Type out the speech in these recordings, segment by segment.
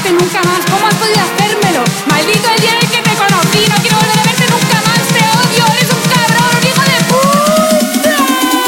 verte nunca más. ¿Cómo has podido hacérmelo? Maldito el día en el que te conocí. No quiero volver a verte nunca más. Te odio. Eres un cabrón, un hijo de puta.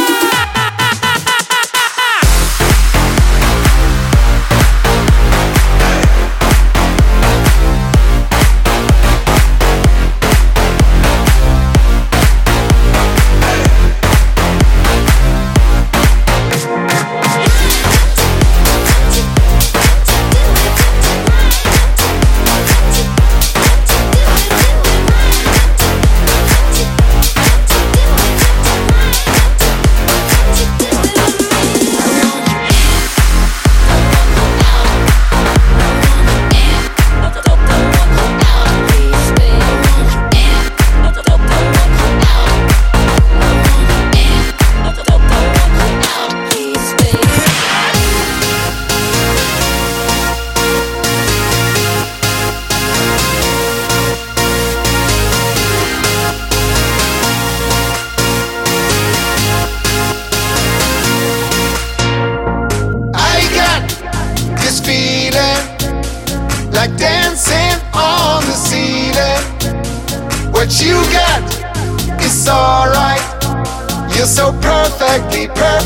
Like dancing on the ceiling. What you got is alright. You're so perfectly perfect.